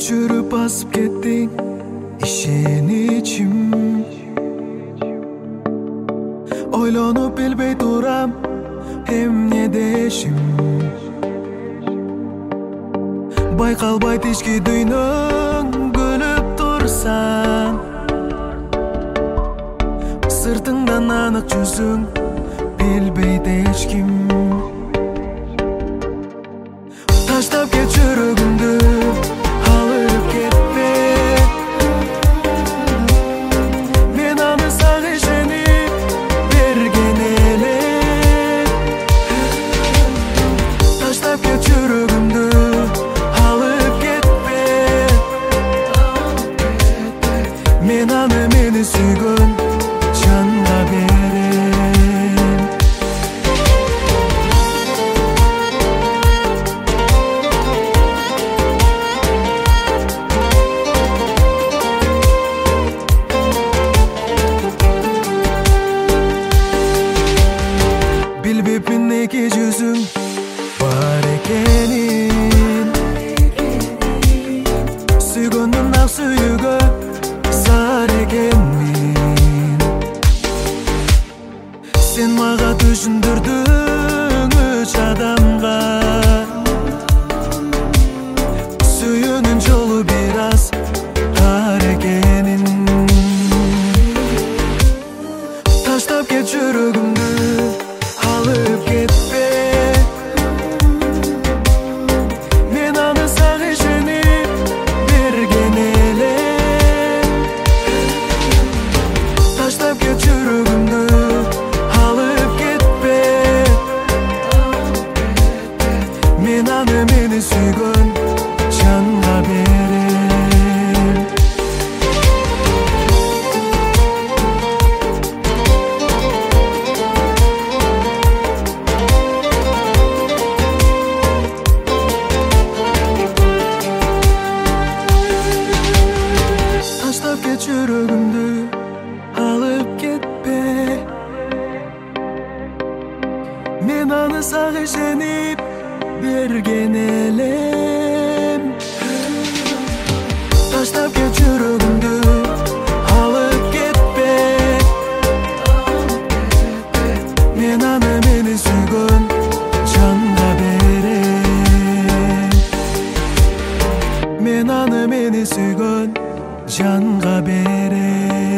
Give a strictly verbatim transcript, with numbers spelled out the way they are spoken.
өчүрүп басып кеттиң ишеничим. Ойлонуп билбей турам эмне дешим. Байкалбайт ички дүйнөң күлүп турсаң, сыртыңдан анык жүзүң билбейт эч ким. Таштап кет жүрөгүмдү, алып кетпе. Мен аны сага ишенип берген элем. Таштап кет жүрөгүмдү, алып кетпе. Мен аны мени сүйгөн жанга берем. Билбеп минеки жүзүң бар экенин, сүйгөндүн ак сүйүүгө зар экенмин. Сен мага түшүндүрдүң үч адамга, сүйүүнүн жолу бир аз тар экенин. Таштап кет жүрөгүмдү, алып кетпе. Мен аны сага ишенип берген элем. Таштап кет жүрөгүмдү, алып кетпе. Мен аны мени сүйгөн жанга берем. Таштап кет жүрөгүмдү, алып кетпе. Мен аны сага ишенип берген элем. Таштап кет жүрөгүмдү, алып кетпе. Мен аны мени сүйгөн жанга берем. Мен аны мени сүйгөн жанга берем.